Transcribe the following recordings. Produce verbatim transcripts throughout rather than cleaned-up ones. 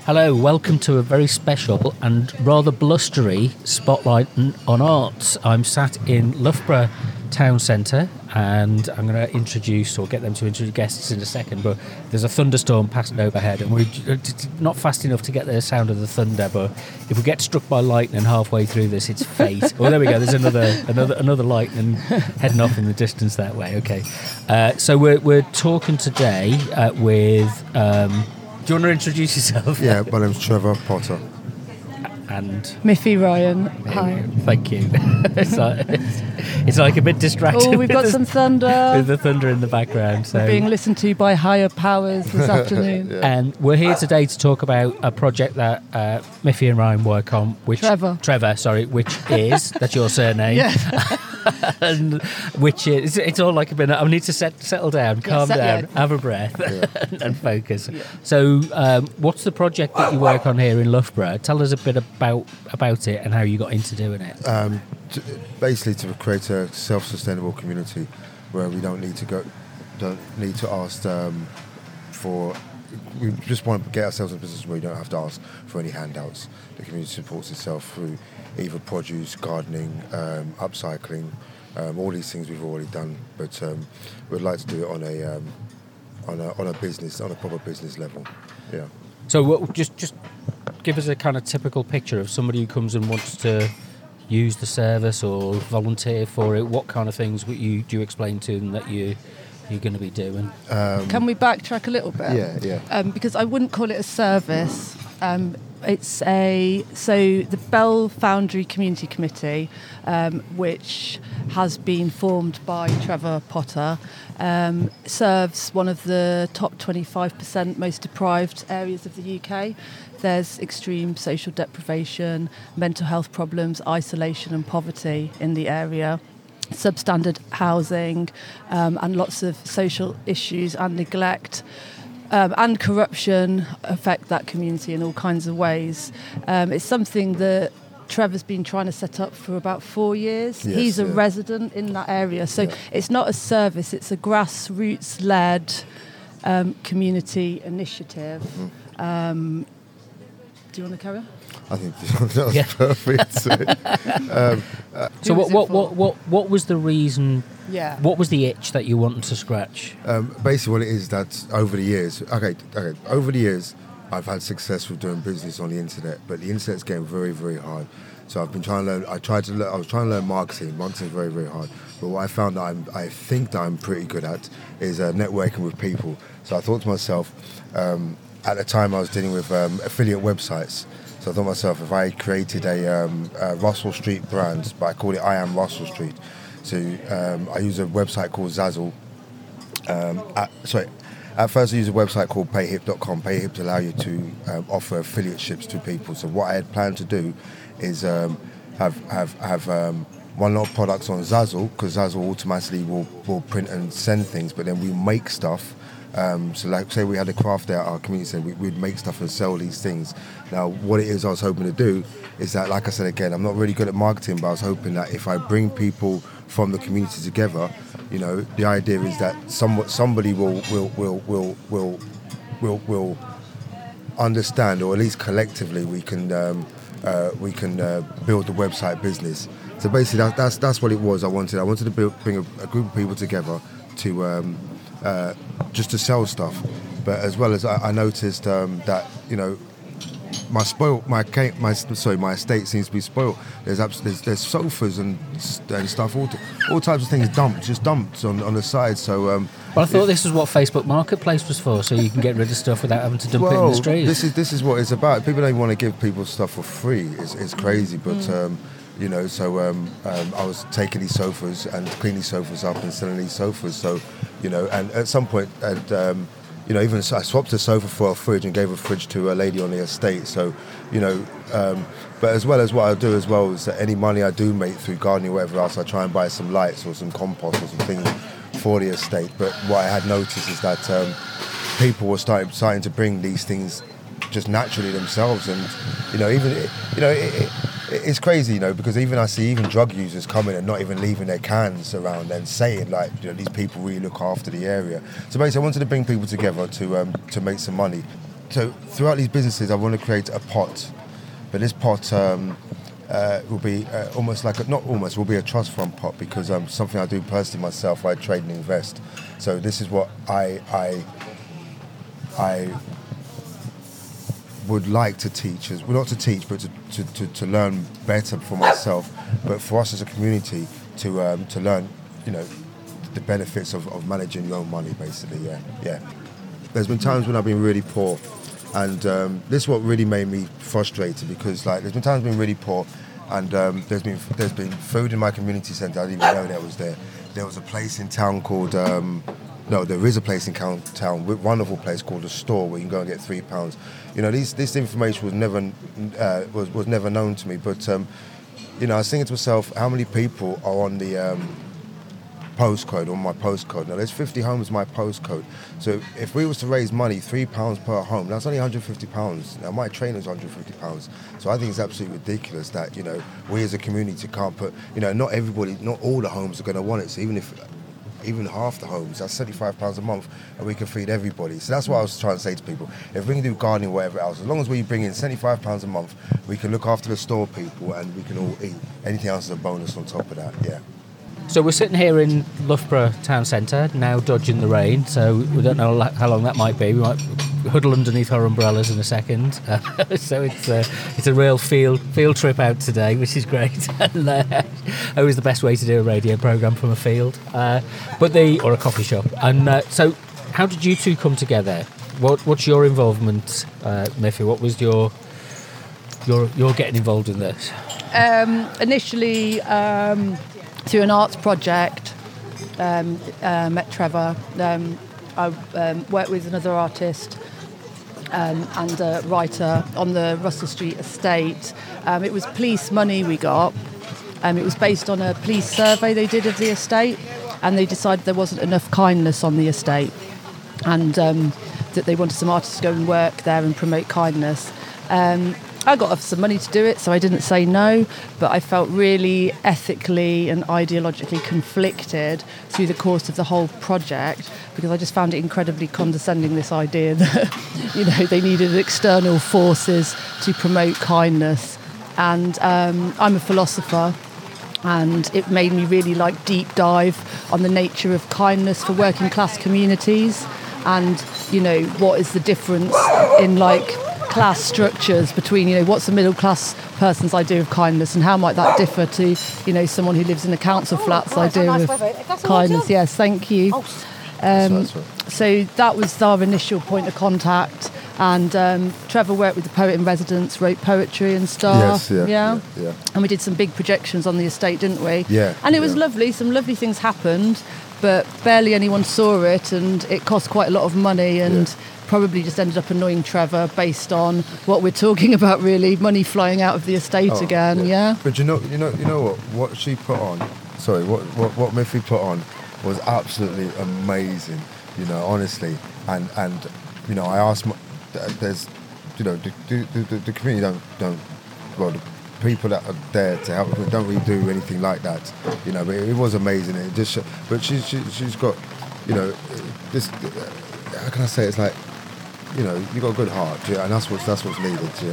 Hello, welcome to a very special and rather blustery spotlight on arts. I'm sat in Loughborough Town Centre and I'm going to introduce or get them to introduce guests in a second, but there's a thunderstorm passing overhead and we're not fast enough to get the sound of the thunder, but if we get struck by lightning halfway through this, it's fate. Oh, there we go, there's another another another lightning heading off in the distance that way. Okay, uh, so we're, we're talking today uh, with... Um, do you want to introduce yourself? Yeah, my name's Trevor Potter. And Miffy Ryan. Hi. Thank you. it's, like, it's, it's like a bit distracting. Oh, we've got the, some thunder. With the thunder in the background. So. We're being listened to by higher powers this afternoon. Yeah. And we're here today to talk about a project that uh, Miffy and Ryan work on. Which Trevor. Trevor, sorry, which is, that's your surname. Yeah. and which is, it's all like a bit, I need to set, settle down, calm yeah, down, down. have a breath yeah. and, and focus. Yeah. So um, what's the project that you work on here in Loughborough? Tell us a bit about about it and how you got into doing it. Um, to, basically to create a self-sustainable community where we don't need to go, don't need to ask um, for, we just want to get ourselves in a position where we don't have to ask for any handouts. The community supports itself through either produce, gardening, um, upcycling, um, all these things we've already done, but um, we'd like to do it on a, um, on a on a business, on a proper business level. Yeah. So what, just just give us a kind of typical picture of somebody who comes and wants to use the service or volunteer for it. What kind of things would you do you explain to them that you you're going to be doing? Um, Can we backtrack a little bit? Yeah, yeah. Um, because I wouldn't call it a service. Um, it's a so the Bell Foundry Community Committee, um, which has been formed by Trevor Potter, um, serves one of the top twenty-five percent most deprived areas of the U K. There's extreme social deprivation, mental health problems, isolation and poverty in the area, substandard housing, um, and lots of social issues and neglect. Um, and corruption affect that community in all kinds of ways. Um, it's something that Trevor's been trying to set up for about four years. Yes, He's a yeah. resident in that area. So Yeah. it's not a service, it's a grassroots-led um, community initiative. Mm-hmm. Um, do you want to carry on? I think that was Yeah. perfect. um, uh, So Who what was it what, for? what what what was the reason? Yeah. What was the itch that you wanted to scratch? um, basically, what it is that over the years, okay, okay, over the years, I've had success with doing business on the internet, but the internet's getting very, very hard. So I've been trying to learn. I tried to. Learn, I was trying to learn marketing. Marketing is very, very hard. But what I found that I'm, I think that I'm pretty good at is uh, networking with people. So I thought to myself, um, at the time I was dealing with um, affiliate websites. So I thought to myself, if I created a, um, a Russell Street brand, but I called it I Am Russell Street. So um, I use a website called Zazzle. Um, at, sorry, at first I used a website called payhip dot com. Payhip to allow you to um, offer affiliateships to people. So what I had planned to do is um, have have have um, one lot of products on Zazzle, because Zazzle automatically will, will print and send things, but then we make stuff. Um, so like say we had a craft there at our community center, we, we'd make stuff and sell these things. Now what it is I was hoping to do is that, like I said again, I'm not really good at marketing, but I was hoping that if I bring people from the community together, you know, the idea is that somewhat somebody will will will will will will, will understand, or at least collectively we can um, uh, we can uh, build the website business. So basically that, that's that's what it was I wanted. I wanted to build, bring a, a group of people together to um, uh, just to sell stuff, but as well as I, I noticed um, that, you know, my spoil my ca- my sorry my estate seems to be spoiled. There's abs- there's, there's sofas and and stuff, all, all types of things dumped, just dumped on, on the side. So um, Well, I thought if- this was what Facebook Marketplace was for, so you can get rid of stuff without having to dump it in well, the streets. this is this is what it's about. People don't want to give people stuff for free. It's, it's crazy, but Mm. um, you know. So um, um, I was taking these sofas and cleaning these sofas up and selling these sofas. So you know, and at some point, and um, you know, even so I swapped a sofa for a fridge and gave a fridge to a lady on the estate. So you know, um, but as well as what I do as well is that any money I do make through gardening or whatever else, I try and buy some lights or some compost or some things for the estate. But what I had noticed is that um, people were starting starting to bring these things just naturally themselves, and you know, even you know, it, it, it's crazy, you know, because even I see even drug users coming and not even leaving their cans around and saying like, you know, these people really look after the area. So basically, I wanted to bring people together to um, to make some money. so throughout these businesses, I want to create a pot, but this pot um, uh, will be uh, almost like a, not almost will be a trust fund pot, because um, something I do personally myself. I trade and invest. So this is what I I I would like to teach, as well, not to teach, but to, to, to, to learn better for myself, but for us as a community to um, to learn, you know, the benefits of, of managing your own money, basically. Yeah, yeah. There's been times when I've been really poor, and um, this is what really made me frustrated, because like there's been times I've been really poor, and um, there's been there's been food in my community centre. I didn't even know that was there. There was a place in town called. Um, No, there is a place in town, a wonderful place called the Store, where you can go and get three pounds. You know, these, this information was never uh, was was never known to me. But um, you know, I was thinking to myself, how many people are on the um, postcode, on my postcode? Now, there's fifty homes in my postcode. So if we was to raise money, three pounds per home, that's only one hundred fifty pounds. Now, my trainer's one hundred fifty pounds. So I think it's absolutely ridiculous that, you know, we as a community can't put, you know, not everybody, not all the homes are going to want it. So even if even half the homes, that's seventy-five pounds a month, and we can feed everybody. So that's what I was trying to say to people. If we can do gardening, whatever else, as long as we bring in seventy-five pounds a month, we can look after the store people, and we can all eat. Anything else is a bonus on top of that, yeah. So we're sitting here in Loughborough Town Centre, now dodging the rain, so we don't know how long that might be. We might huddle underneath our umbrellas in a second. Uh, so it's a, it's a real field field trip out today, which is great. And, uh, always the best way to do a radio programme from a field, uh, but the or a coffee shop. And uh, so how did you two come together? What What's your involvement, uh, Miffy? What was your, your, your getting involved in this? Um, initially... Um, through an arts project, um, uh, met Trevor. Um, I um, worked with another artist um, and a writer on the Russell Street estate. Um, it was police money we got. Um, it was based on a police survey they did of the estate, and they decided there wasn't enough kindness on the estate, and um, that they wanted some artists to go and work there and promote kindness. Um, I got off some money to do it, so I didn't say no, but I felt really ethically and ideologically conflicted through the course of the whole project, because I just found it incredibly condescending, this idea that, you know, they needed external forces to promote kindness. And um, I'm a philosopher, and it made me really like deep dive on the nature of kindness for working class communities, and, you know, what is the difference in like class structures between, you know, what's a middle class person's idea of kindness, and how might that differ to, you know, someone who lives in a council flat's oh, idea nice of kindness. Yes, thank you. Oh. Um, so that was our initial point of contact, and um, Trevor worked with the poet in residence, wrote poetry and stuff. Yes, yeah, yeah, yeah, yeah. And we did some big projections on the estate, didn't we? Yeah. And it was yeah. lovely. Some lovely things happened, but barely anyone saw it, and it cost quite a lot of money, and yeah. probably just ended up annoying Trevor based on what we're talking about, really, money flying out of the estate oh, again. Yeah. yeah. But you know, you know, you know what? What she put on, sorry, what what what Miffy put on was absolutely amazing. You know, honestly, and and you know, I asked, my, there's, you know, the the, the, the community don't don't well. The, people that are there to help don't really do anything like that, you know. But it, it was amazing. It just, but she's she, she's got, you know, this. How can I say? It's like, you know, you got a good heart, yeah, and that's what's that's what's needed. Yeah,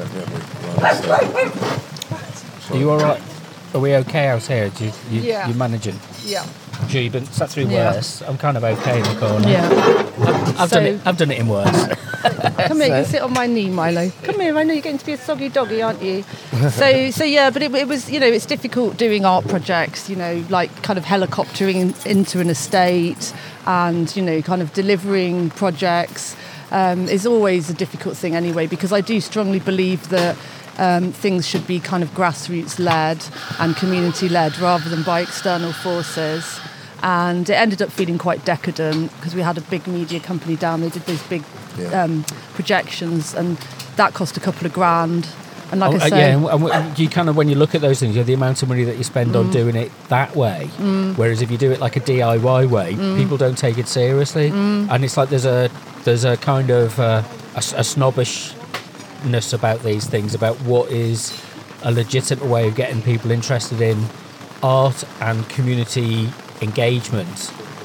yeah, so, are you all right? Are we okay out here? Do you, you yeah. you're managing? Yeah. Sure, you've been sat through yeah. worse. I'm kind of okay in the corner. Yeah. I've, I've so, done it. I've done it in worse. Come here, you can sit on my knee, Milo. Come here, I know you're getting to be a soggy doggy, aren't you? So, so yeah, but it, it was, you know, it's difficult doing art projects, you know, like kind of helicoptering into an estate, and, you know, kind of delivering projects um, is always a difficult thing anyway, because I do strongly believe that um, things should be kind of grassroots-led and community-led rather than by external forces. And it ended up feeling quite decadent because we had a big media company down. They did those big yeah. um, projections, and that cost a couple of grand. And like oh, I say, yeah, and, and you kind of, when you look at those things, you know, the amount of money that you spend mm. on doing it that way, mm. whereas if you do it like a D I Y way, mm. people don't take it seriously, mm. and it's like there's a there's a kind of uh, a, a snobbishness about these things, about what is a legitimate way of getting people interested in art and community engagement, but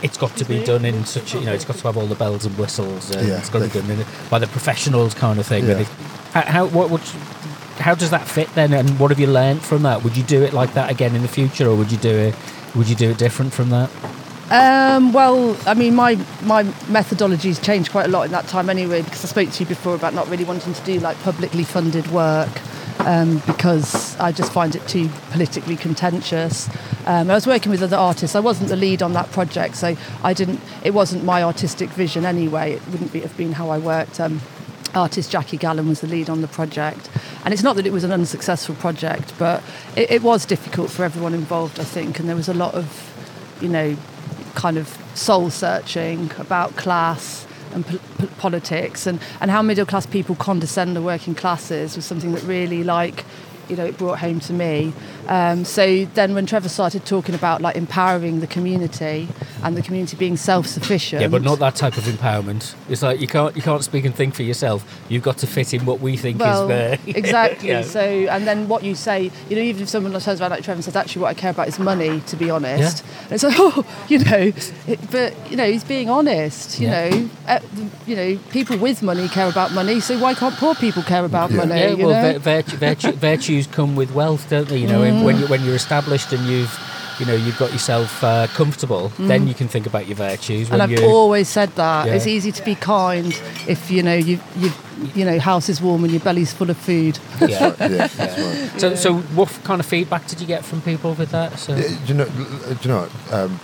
it's got to be done in such a, you know, it's got to have all the bells and whistles, and Yeah, it's got to be they- done in, by the professionals kind of thing. Yeah. And it, how, how what would how does that fit then, and what have you learned from that? Would you do it like that again in the future, or would you do it would you do it different from that? Um, well, I mean, my my methodology's changed quite a lot in that time anyway, because I spoke to you before about not really wanting to do like publicly funded work, um, because I just find it too politically contentious. Um, I was working with other artists. I wasn't the lead on that project, so I didn't. It wasn't my artistic vision anyway. It wouldn't be, have been how I worked. Um, artist Jackie Gallen was the lead on the project, and it's not that it was an unsuccessful project, but it, it was difficult for everyone involved, I think, and there was a lot of, you know, kind of soul searching about class and po- po- politics, and, and how middle class people condescend the working classes was something that really, like, you know, it brought home to me. Um, so then when Trevor started talking about like empowering the community and the community being self-sufficient. Yeah, but not that type of empowerment. It's like you can't you can't speak and think for yourself. You've got to fit in what we think Well, is fair. exactly. Yeah. So, and then what you say, you know, even if someone turns around like Trevor and says, actually, what I care about is money, to be honest. And it's like, oh, you know, it, but you know, he's being honest. You Yeah. know, uh, you know, people with money care about money. So why can't poor people care about Yeah. money? Yeah, you well, know? vir- virtue, virtue, virtues come with wealth, don't they? You know, Mm. when you when you're established and you've, you know, you've got yourself uh, comfortable, then you can think about your virtues. When Mm. and I've you, always said that Yeah. it's easy to be kind if you know you you you know house is warm and your belly's full of food. yeah. Yeah, that's right. So, so what kind of feedback did you get from people with that? So, Yeah, do you know? Do you know? what, Um,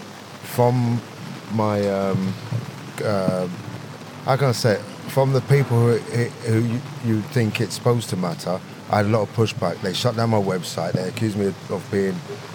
from my, um, um how can I say it? From the people who, who you, you think it's supposed to matter, I had a lot of pushback. They shut down my website. They accused me of being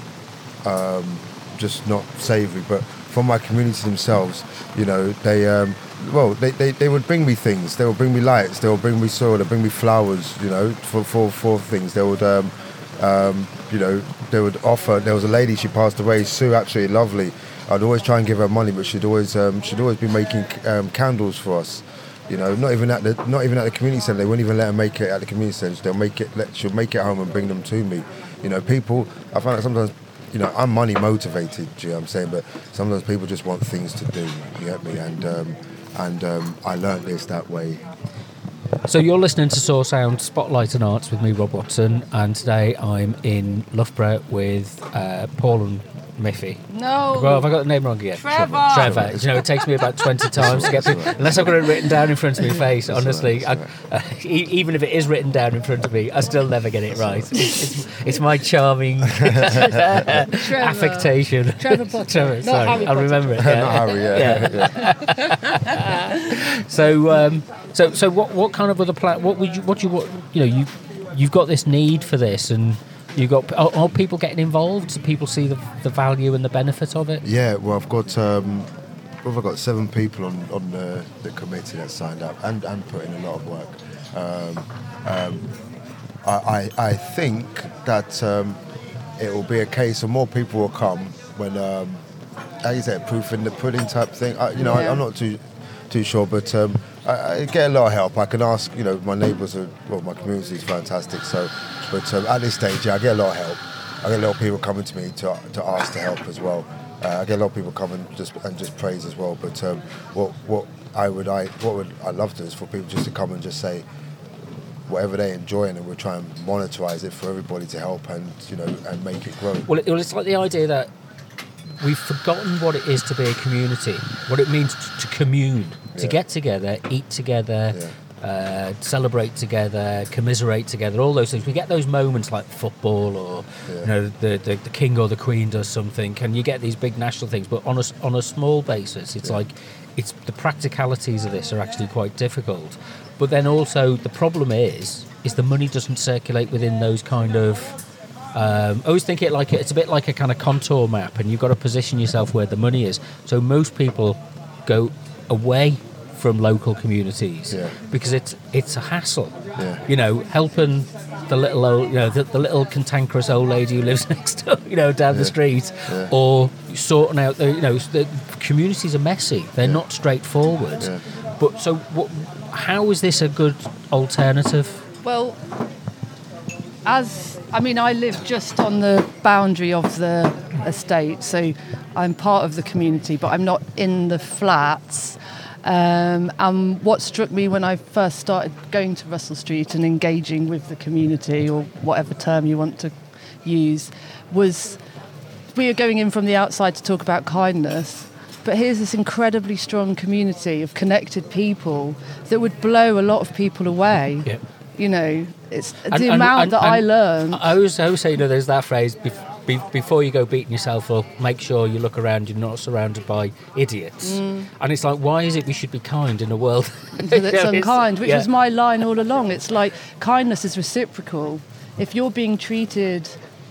um, just not savoury. But from my community themselves, you know, they um, well, they, they, they would bring me things. They would bring me lights. They would bring me soil. They would bring me flowers. You know, for for, for things. They would. Um, um, you know, they would offer. There was a lady. She passed away. Sue, absolutely lovely. I'd always try and give her money, but she'd always um, she'd always be making um, candles for us. You know, not even at the not even at the community centre. They won't even let her make it at the community centre. They'll make it. Let, she'll make it home and bring them to me. You know, people. I find that sometimes. You know, I'm money motivated. Do you know what I'm saying? But sometimes people just want things to do. You get me? And um, and um, I learned this that way. So you're listening to Source Sound Spotlight and Arts with me, Rob Watson, and today I'm in Loughborough with uh, Paul and Miffy. No. Well, have I got the name wrong again? Trevor. Trevor. You know, it takes me about twenty times to get through. Unless I've got it written down in front of my face, honestly. all right, I, uh, e- even if it is written down in front of me, I still never get it right. It's, it's, it's my charming affectation. Trevor Potter. Trevor, Not sorry, Harry I'll Potter. remember it. Not Yeah. Harry, yeah. yeah. So, um, so, so, what, what kind of other plan? What would you, what do you, what, you know, you, you've got this need for this, and you got are, are people getting involved? Do people see the, the value and the benefit of it? Yeah, well, I've got um, well, I've got seven people on, on the, the committee that signed up and, and put in a lot of work. Um, um, I, I I think that um, it will be a case of more people will come when, um, how you say it, proof in the pudding type thing. I, you know, I, Yeah. I'm not too too sure, but um, I, I get a lot of help. I can ask, you know, my neighbours are, well, my community is fantastic. So, but um, at this stage, yeah, I get a lot of help. I get a lot of people coming to me to to ask to help as well. Uh, I get a lot of people coming just and just praise as well. But um, what what I would I what would I love to is for people just to come and just say whatever they enjoy, and we'll try and monetize it for everybody to help and you know and make it grow. Well, it, well, it's like the idea that we've forgotten what it is to be a community, what it means to, to commune, to Yeah. get together, eat together, Yeah. uh, celebrate together, commiserate together, all those things. We get those moments like football or, Yeah. you know, the, the, the king or the queen does something, and you get these big national things, but on a, s- on a small basis, it's Yeah. like, it's the practicalities of this are actually quite difficult. But then also the problem is, is the money doesn't circulate within those kind of Um, I always think it like it's a bit like a kind of contour map, and you've got to position yourself where the money is. So most people go away from local communities Yeah. because it's it's a hassle. Yeah. You know, helping the little old, you know, the, the little cantankerous old lady who lives next door, you know, down the Yeah. street, Yeah. or sorting out the, you know, the communities are messy. They're Yeah. not straightforward. Yeah. But so, what? How is this a good alternative? Well, as I mean, I live just on the boundary of the estate, so I'm part of the community, but I'm not in the flats. Um, and what struck me when I first started going to Russell Street and engaging with the community, or whatever term you want to use, was we are going in from the outside to talk about kindness, but here's this incredibly strong community of connected people that would blow a lot of people away. Yeah. You know, it's And- the and- amount and- that I and learned. I always, I always say, you know, there's that phrase, bef- be- before you go beating yourself up, make sure you look around, you're not surrounded by idiots. Mm. And it's like, why is it we should be kind in a world that's You know, it's- unkind, which yeah. was my line all along. It's like kindness is reciprocal. If you're being treated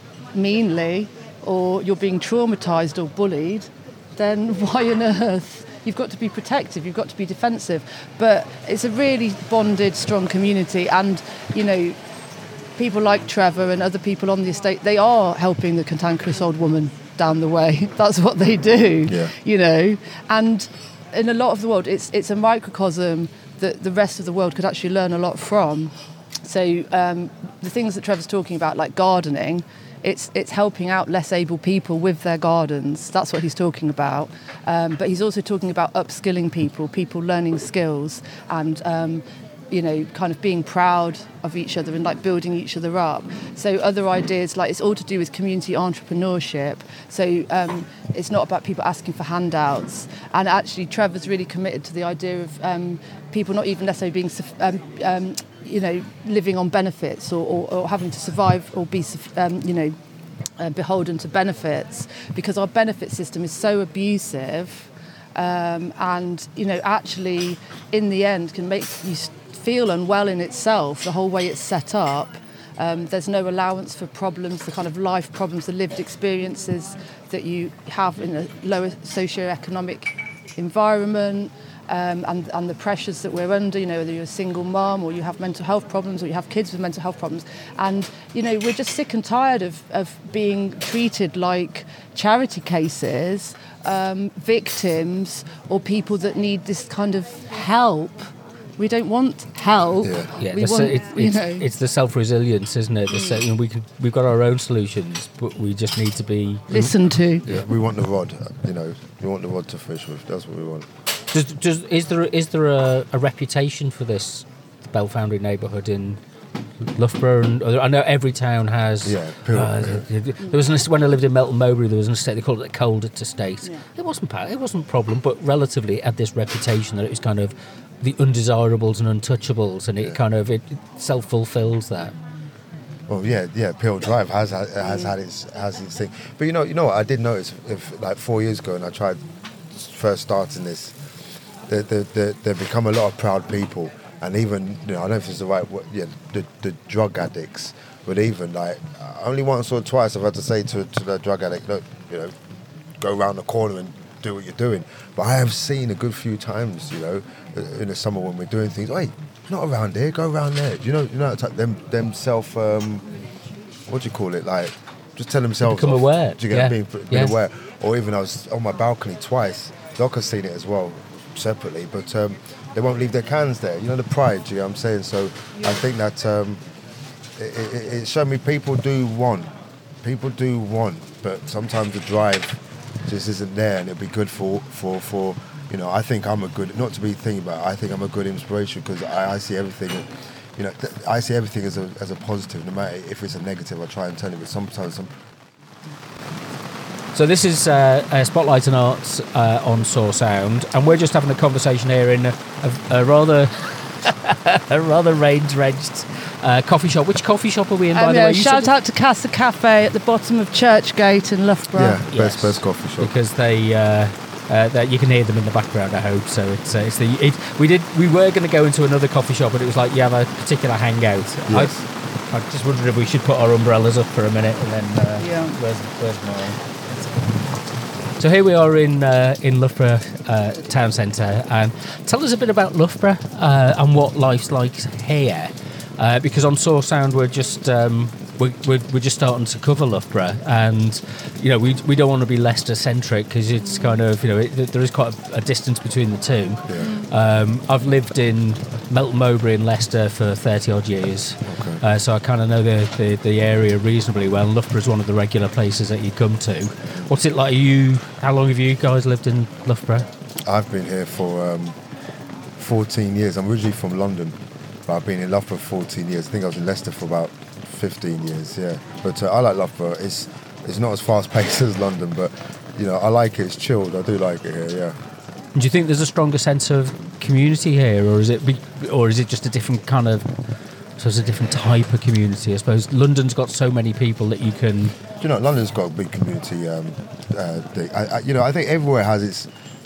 meanly, or you're being traumatized or bullied, then why on earth? You've got to be protective, you've got to be defensive. But it's a really bonded, strong community, and, you know, people like Trevor and other people on the estate, they are helping the cantankerous old woman down the way. That's what they do, Yeah. you know. And in a lot of the world, it's it's a microcosm that the rest of the world could actually learn a lot from. So um, the things that Trevor's talking about, like gardening, it's it's helping out less able people with their gardens. That's what he's talking about. Um, but he's also talking about upskilling people, people learning skills, and um, you know, kind of being proud of each other and like building each other up. So other ideas, like it's all to do with community entrepreneurship. So um, it's not about people asking for handouts. And actually, Trevor's really committed to the idea of um, people not even necessarily being, um, um, you know, living on benefits or, or, or having to survive or be, um, you know, uh, beholden to benefits, because our benefit system is so abusive, um, and you know, actually, in the end, can make you feel unwell in itself, the whole way it's set up. Um, there's no allowance for problems, the kind of life problems, the lived experiences that you have in a lower socioeconomic environment, um, and, and the pressures that we're under, you know, whether you're a single mum or you have mental health problems or you have kids with mental health problems. And, you know, we're just sick and tired of, of being treated like charity cases, um, victims, or people that need this kind of help. We don't want help. Yeah. Yeah, we the, want, it, you it's, know. it's the self-resilience, isn't it? The se- you know, we can, we've got our own solutions, but we just need to be... Listen to. Yeah, we want the rod, you know, we want the rod to fish with. That's what we want. Does, does, is there is there a, a reputation for this Bell Foundry neighbourhood in Loughborough? And I know every town has. Yeah, Peel, uh, yeah. There was an, est- when I lived in Melton Mowbray, there was an estate they called it the Colditz Estate. Yeah. It wasn't pa- it wasn't a problem, but relatively it had this reputation that it was kind of the undesirables and untouchables, and it Yeah. kind of it self fulfills that. Well, yeah, yeah. Peel Drive has has, has had its has its thing, but you know, you know what I did notice, if like four years ago, and I tried first starting this, there there there, there become a lot of proud people, and even, you know, I don't know if it's the right word, yeah, the the drug addicts, but even like only once or twice I've had to say to to the drug addict, look, you know, go around the corner and do what you're doing. But I have seen a good few times, you know, in the summer when we're doing things, wait, not around here, go around there. Do you know, you know, them them self, um, what do you call it, like, just tell themselves Become off. aware. Do you get Yeah. being, being Yeah. aware? Or even I was on my balcony twice. Doc has seen it as well, separately, but um, they won't leave their cans there. You know, the pride, do you know what I'm saying? So I think that um, it, it, it showed me people do want, people do want, but sometimes the drive just isn't there, and it'd be good for, for, for you know, I think I'm a good, not to be thinking about it, I think I'm a good inspiration, because I, I see everything, you know, th- I see everything as a, as a positive, no matter if it's a negative, I try and tell it, but sometimes some... So this is uh, uh, Spotlight and Arts uh, on Soar Sound, and we're just having a conversation here in a, a, a rather a rather rain-drenched uh, coffee shop. Which coffee shop are we in, by Um, the yeah, way? You shout said- out to Casa Cafe at the bottom of Churchgate in Loughborough. Yeah, Yes. best best coffee shop. because they uh, uh, that you can hear them in the background. I hope so. It's uh, it's the it, we did we were going to go into another coffee shop, but it was like you have a particular hangout. Yes. I, I just wondered if we should put our umbrellas up for a minute and then uh, Yeah. where's where's mine? So here we are in uh, in Loughborough uh, town centre, and tell us a bit about Loughborough uh, and what life's like here. Uh, because on Soar Sound we're just um, we're, we're, we're just starting to cover Loughborough, and you know we we don't want to be Leicester centric because it's kind of, you know, it, there is quite a, a distance between the two. Yeah. Um, I've lived in Melton Mowbray and Leicester for thirty odd years, Okay. uh, so I kind of know the, the the area reasonably well. And Loughborough is one of the regular places that you come to. What's it like? Are you? How long have you guys lived in Loughborough? I've been here for um, fourteen years. I'm originally from London, but I've been in Loughborough for fourteen years. I think I was in Leicester for about fifteen years, yeah. But uh, I like Loughborough. It's it's not as fast paced as London, but you know, I like it. It's chilled. I do like it here, yeah. Do you think there's a stronger sense of community here, or is it, be, or is it just a different kind of, so it's a different type of community? I suppose London's got so many people that you can. Do you know, London's got a big community. Um, uh, thing. I, I, you know, I think everywhere has its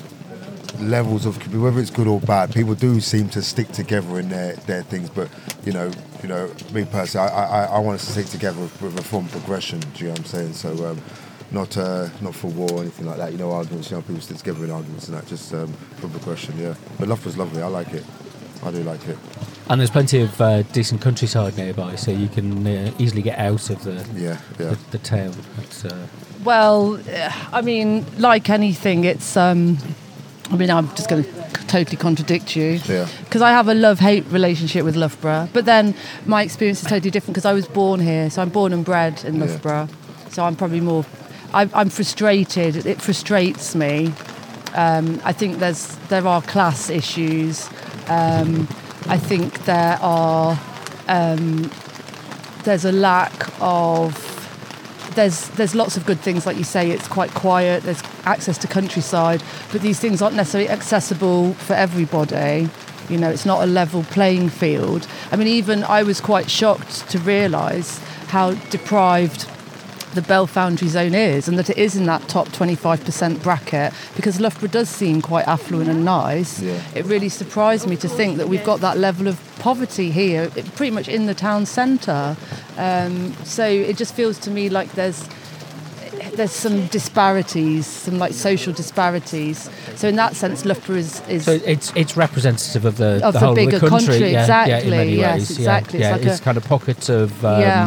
levels of, whether it's good or bad. People do seem to stick together in their, their things, but you know, you know, me personally, I, I, I want us to stick together with, with a form of progression. Do you know what I'm saying? So, um, not uh, not for war or anything like that. You know, arguments. You know, people stick together in arguments and that. Just um, for progression. Yeah. But Loughborough's lovely. I like it. I do like it. And there's plenty of uh, decent countryside nearby, so you can uh, easily get out of the Yeah. Yeah. the, the town. It's, uh, Well, uh, I mean, like anything, it's. Um, I mean, I'm just going to totally contradict you. Yeah. Because I have a love-hate relationship with Loughborough, but then my experience is totally different because I was born here, so I'm born and bred in Yeah. Loughborough. So I'm probably more. I, I'm frustrated. It frustrates me. Um, I think there's there are class issues. Um, I think there are. Um, there's a lack of. There's there's lots of good things, like you say. It's quite quiet. There's access to countryside, but these things aren't necessarily accessible for everybody. You know, it's not a level playing field. I mean, even I was quite shocked to realise how deprived the Bell Foundry Zone is, and that it is in that top twenty-five percent bracket, because Loughborough does seem quite affluent and nice. Yeah. It really surprised me to think that we've got that level of poverty here, it- pretty much in the town centre. Um, so it just feels to me like there's there's some disparities, some like social disparities. So in that sense, Loughborough is, is so it's it's representative of the, Of the the whole bigger of the country. country, yeah, yeah, in exactly, many yes, ways. exactly. Yeah, It's yeah, like it's a- kind of pockets of. Um, Yeah.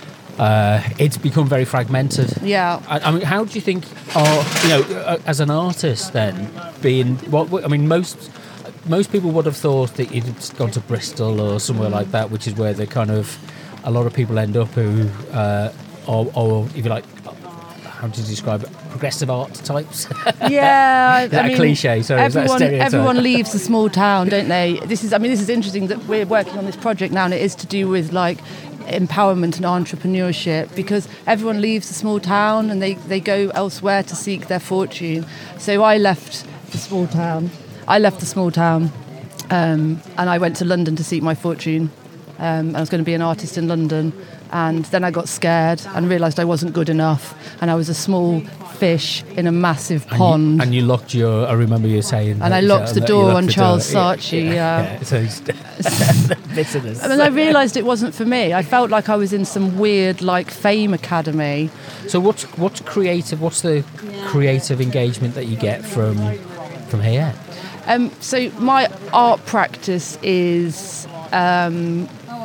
Uh, it's become very fragmented. yeah. I, I mean, how do you think, are, you know, uh, as an artist, then being what? I mean, most most people would have thought that you'd gone to Bristol or somewhere like that, which is where the kind of a lot of people end up who uh, are, are, if you like, how do you describe it? Progressive art types. Yeah, Is that I a mean, cliche? Sorry, is that a everyone, stereotype? everyone leaves a small town, don't they? This is, I mean, this is interesting that we're working on this project now, and it is to do with like empowerment and entrepreneurship, because everyone leaves a small town and they, they go elsewhere to seek their fortune. So I left the small town. I left the small town, um, and I went to London to seek my fortune. Um, I was going to be an artist in London, and then I got scared and realised I wasn't good enough, and I was a small fish in a massive And you- pond. And you locked your. I remember you saying. And that, I locked uh, the that you door locked on the Charles door. Saatchi, yeah. yeah. So it's bitterness. I mean, I realised it wasn't for me. I felt like I was in some weird, like, fame academy. So what's what's creative? What's the creative engagement that you get from from here? Um, so my art practice is um,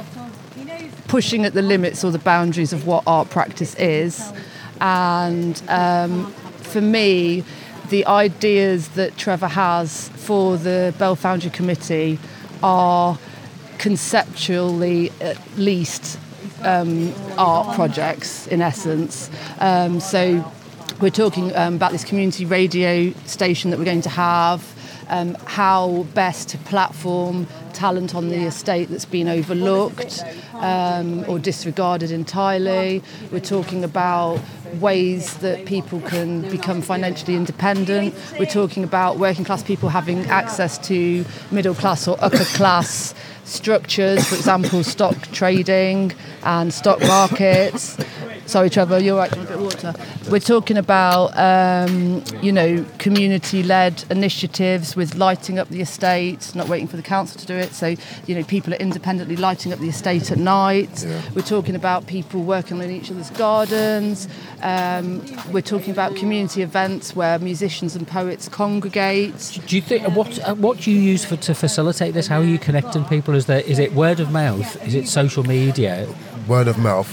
pushing at the limits or the boundaries of what art practice is. And um, for me, the ideas that Trevor has for the Bell Foundry Committee are conceptually at least um, art projects in essence. Um, so we're talking um, about this community radio station that we're going to have, um, how best to platform talent on the estate that's been overlooked um, or disregarded entirely. We're talking about ways that people can become financially independent. We're talking about working class people having access to middle class or upper class structures, for example, stock trading and stock markets. Sorry, Trevor, you're right, a bit of water. We're talking about, um, you know, community-led initiatives with lighting up the estate, not waiting for the council to do it. So, you know, people are independently lighting up the estate at night. Yeah. We're talking about people working in each other's gardens. Um, we're talking about community events where musicians and poets congregate. Do you think what uh, what do you use for to facilitate this? How are you connecting people? Is there is it word of mouth? Is it social media? Word of mouth.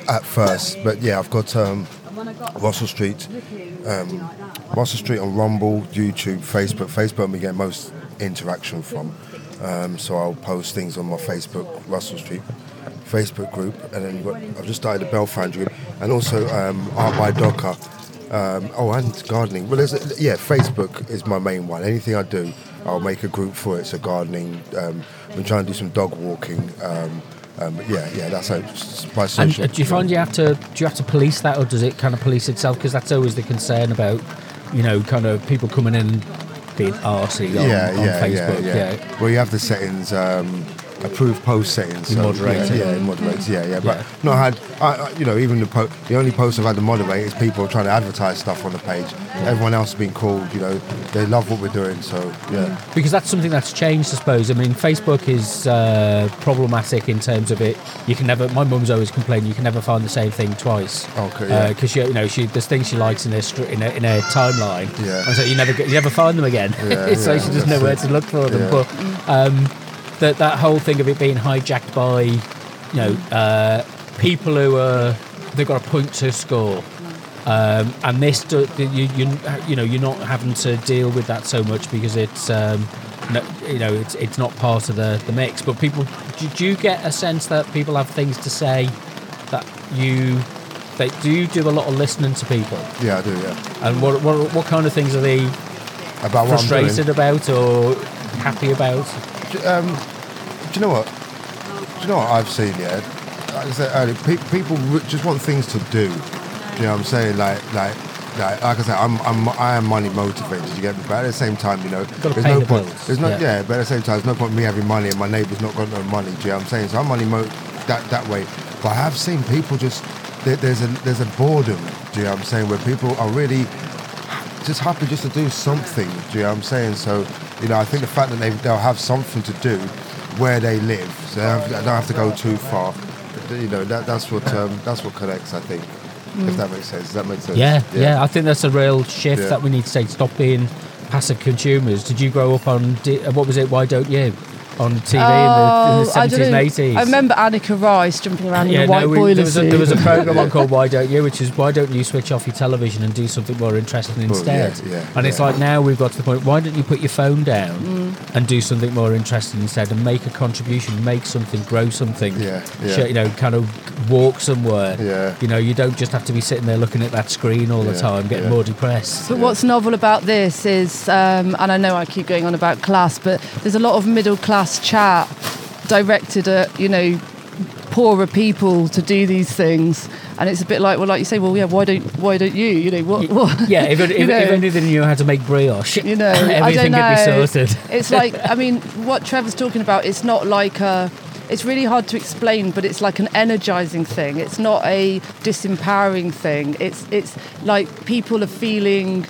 at first, but yeah, I've got um, Russell Street, um, Russell Street on Rumble, YouTube, Facebook. Facebook I'm getting most interaction from, um, so I'll post things on my Facebook, Russell Street Facebook group, and then you've got, I've just started a Bell Foundry group, and also um, Art by Docker. Um, oh, and gardening. Well, there's a, yeah, Facebook is my main one. Anything I do, I'll make a group for it. So gardening. Um, I'm trying to do some dog walking. Um, um, but yeah, yeah, that's how my social. And uh, do you find you have to do you have to police that, or does it kind of police itself? Because that's always the concern about, you know, kind of people coming in being arsey on, yeah, on yeah, Facebook. Yeah, yeah. yeah. Well, you have the settings. Um, Approved post settings. You so, moderate yeah, it. Yeah, it moderates. Yeah, yeah. But Yeah. not had. I, I, you know, even the po- the only post I've had to moderate is people trying to advertise stuff on the page. Everyone else has been called. You know, they love what we're doing. So yeah. Because that's something that's changed, I suppose. I mean, Facebook is uh, problematic in terms of it. You can never. My mum's always complained you can never find the same thing twice. Okay. Yeah. Because you know, she there's things she likes in her str- in a, in a timeline. Yeah. And so you never get, you never find them again. Yeah, so yeah, she doesn't know that's where it. to look for them. Yeah. But um, that that whole thing of it being hijacked by, you know, uh, people who are they've got a point to score. Um, and this, do, you, you, you know, you're not having to deal with that so much because it's, um, no, you know, it's it's not part of the, the mix. But people, do, do you get a sense that people have things to say that you, they do you do a lot of listening to people? Yeah, I do. Yeah. And what what, what kind of things are they About what I'm doing. frustrated about or happy about? Um, do you know what? Do you know what I've seen? Yeah, like I said earlier, pe- people r- just want things to do. Do you know what I'm saying? Like, like, like, like I said, I'm, I'm, I am money motivated. You get me? But at the same time, you know, Gotta there's pay no the point. bills. There's no, Yeah. yeah. But at the same time, there's no point in me having money and my neighbour's not got no money. Do you know what I'm saying? So I'm money mo that that way. But I have seen people just there, there's a there's a boredom. Do you know what I'm saying? Where people are really just happy just to do something. Do you know what I'm saying? So, you know, I think the fact that they, they'll have something to do where they live, so they, have, they don't have to go too far. You know, that, that's what um, that's what connects, I think. If that makes sense. Does that make sense? Yeah, yeah, I think that's a real shift Yeah. that we need to take. Stop being passive consumers. Did you grow up on, di- what was it, Why Don't You? On T V in, the, in the Oh, I seventies don't and know. eighties? I remember Annika Rice jumping around in a white no, we- boiler there, was a, suit. there was a program on called Why Don't You, which is why don't you switch off your television and do something more interesting Well, yeah, instead? yeah, and it's yeah. like now we've got to the point, why don't you put your phone down Mm. and do something more interesting instead and make a contribution, make something, grow something, Yeah, yeah. Sh- you know, kind of walk somewhere. Yeah. You know, you don't just have to be sitting there looking at that screen all the Yeah, time, getting yeah. more depressed. But what's novel about this is, um, and I know I keep going on about class, but there's a lot of middle class chat directed at, you know, poorer people to do these things, and it's a bit like, well, like you say, well, yeah, why don't why don't you, you know, what? what Yeah, if, it, you if, know, if only they knew how to make brioche, you know, everything I don't know. could be sorted. It's like, I mean, what Trevor's talking about, it's not like a. It's really hard to explain, but it's like an energizing thing. It's not a disempowering thing. It's it's like people are feeling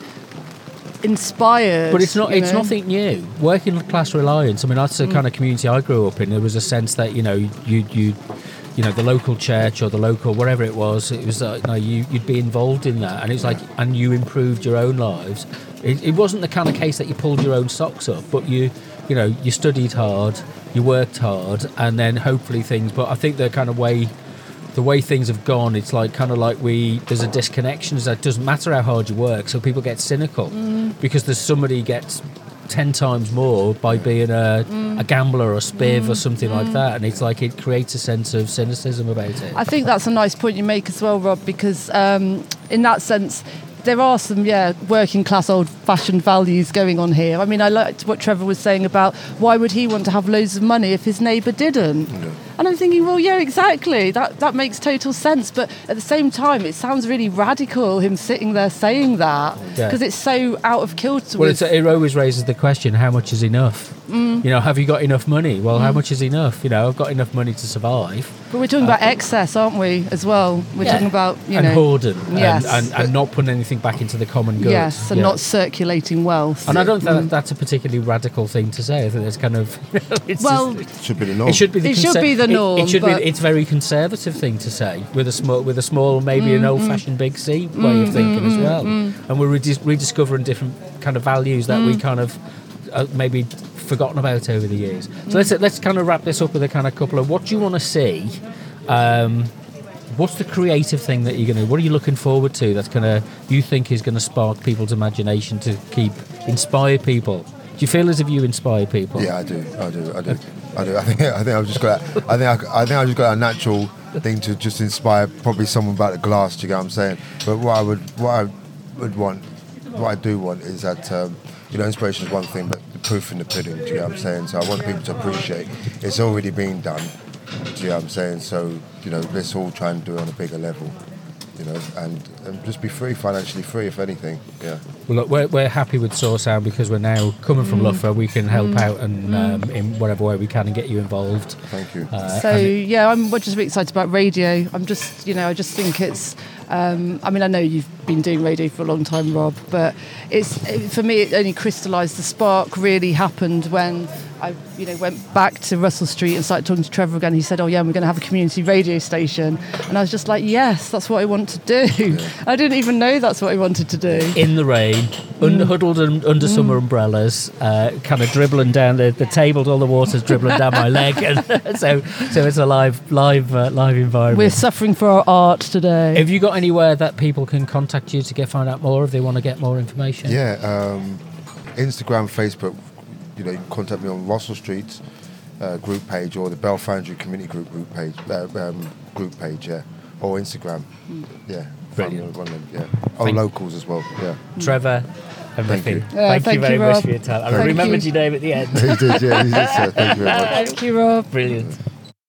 inspired. But it's not. you It's know? nothing new. Working class reliance. I mean, that's the kind of community I grew up in. There was a sense that you know you you you know the local church or the local whatever it was. It was like, you know, you you'd be involved in that, and it's like and you improved your own lives. It, it wasn't the kind of case that you pulled your own socks up, but you you know you studied hard, you worked hard, and then hopefully things. But I think the kind of way. The way things have gone, it's like kind of like we there's a disconnection. That doesn't matter how hard you work, so people get cynical because there's somebody gets ten times more by being a, a gambler or a spiv or something like that, and it's like it creates a sense of cynicism about it. I think that's a nice point you make as well, Rob, because um, in that sense, there are some, yeah, working class, old fashioned values going on here. I mean, I liked what Trevor was saying about why would he want to have loads of money if his neighbour didn't? Yeah. And I'm thinking, well, yeah, exactly. That that makes total sense. But at the same time, it sounds really radical, him sitting there saying that, Yeah. because it's so out of kilter Well, with... it's, it always raises the question: how much is enough? Mm. You know, have you got enough money? Well, how much is enough? You know, I've got enough money to survive. But we're talking about excess, aren't we, as well? We're Yeah. talking about, you and know... hoarding, Yes, and, and, but- and not putting anything back into the common good. Yes, and Yeah. not circulating wealth. And I don't think that that's a particularly radical thing to say. I think it's kind of it's Well, just, Should be the norm. it should be the It should conser- be the it- norm, It, should but- be. It's a very conservative thing to say with a small, with a small, maybe Mm, an old-fashioned big C way of thinking as well. And we're redis- rediscovering different kind of values that Mm. we kind of uh, maybe forgotten about over the years. So let's let's kind of wrap this up with a kind of couple of what do you want to see. Um, what's the creative thing that you're going to? What are you looking forward to? That's going to you think is going to spark people's imagination to keep inspire people. Do you feel as if you inspire people? Yeah, I do. I do. I do. I do. I think. I think I've just got. That, I think. I, I think I've just got a natural thing to just inspire probably someone about the glass. Do you get what I'm saying? But what I would, what I would want, what I do want is that um, you know, inspiration is one thing, but the proof in the pudding. Do you get what I'm saying? So I want people to appreciate it's already been done. Do you know what I'm saying? So you know, let's all try and do it on a bigger level. You know, and, and just be free, financially free, if anything. Yeah. Well, look, we're, we're happy with Soar Sound because we're now coming from mm. Loughborough. We can help mm. out and um, in whatever way we can and get you involved. Thank you. Uh, so yeah, I'm just really excited about radio. I'm just, you know, I just think it's. Um, I mean, I know you've been doing radio for a long time, Rob, but it's it, for me. It only crystallised. The spark really happened when I, you know, went back to Russell Street and started talking to Trevor again. He said, "Oh yeah, we're going to have a community radio station," and I was just like, "Yes, that's what I want to do." Yeah. I didn't even know that's what I wanted to do. In the rain, mm. under, huddled un, under mm. summer umbrellas, uh, kind of dribbling down the, the table, all the water's dribbling down my leg, and so so it's a live live uh, live environment. We're suffering for our art today. Have you got anywhere that people can contact you to get find out more if they want to get more information? Yeah, um, Instagram, Facebook. You know, you can contact me on Russell Street uh, group page or the Bell Foundry Community Group group page, uh, um, group page, yeah, or Instagram, mm. yeah. Brilliant. One of them, yeah. Oh, thank locals as well, yeah. Trevor, everything. Thank you, yeah, thank thank you very you, much Rob. for your time. I Thank remembered you. your name at the end. He did, yeah. He did, so thank you very much. Thank you, Rob. Brilliant.